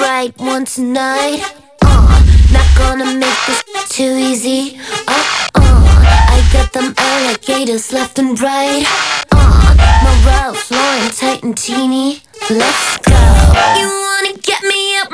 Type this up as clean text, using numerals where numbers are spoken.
right one tonight. Not gonna make this too easy. I got them alligators left and right. My Ralph Lauren tight and teeny. Let's go. You wanna get me up